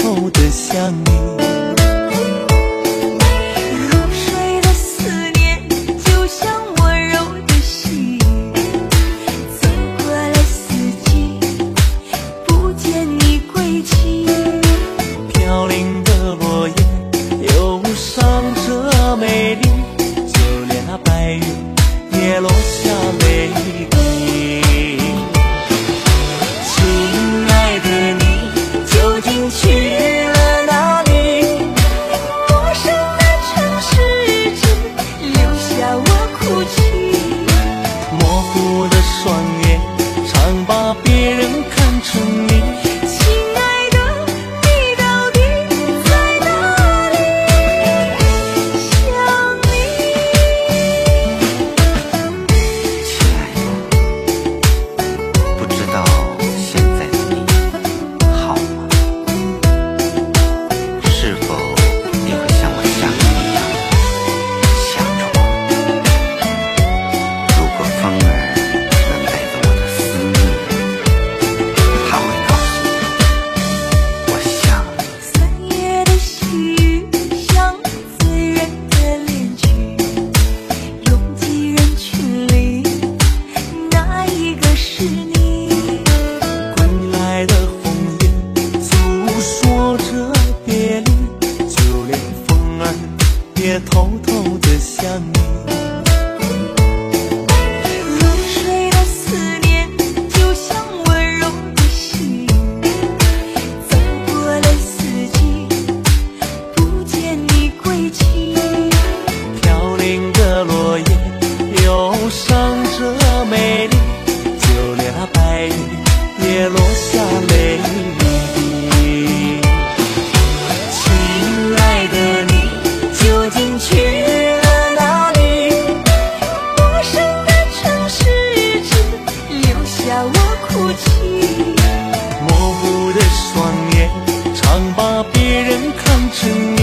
偷的想你。 如水的思念，就像温柔的细雨，走过了四季，不见你归期。 飘零的落叶，忧伤着美丽，就连那白云也落下泪滴。亲爱的你，究竟去了哪里？ 陌生的城市只留下我哭泣。 模糊的双眼，常把别人看成你。 亲爱的，你到底在哪里？想你。 亲爱的，不知道现在的你好吗？是否也会像我想你一样想着我？如果风儿能带走我的思念，它会告诉我，我想你。 三月的细雨，像醉人的恋曲，拥挤人群里，哪一个是你？ 归来的红叶诉说着别离，就连风儿也偷偷的想你。 如水的思念，就像温柔的细雨，走过了四季，不见你归期。 飘零的落叶，忧伤着美丽，就连那白云也落下泪滴。亲爱的你，究竟去了哪里？ 陌生的城市只留下我哭泣。 模糊的双眼，常把别人看成你。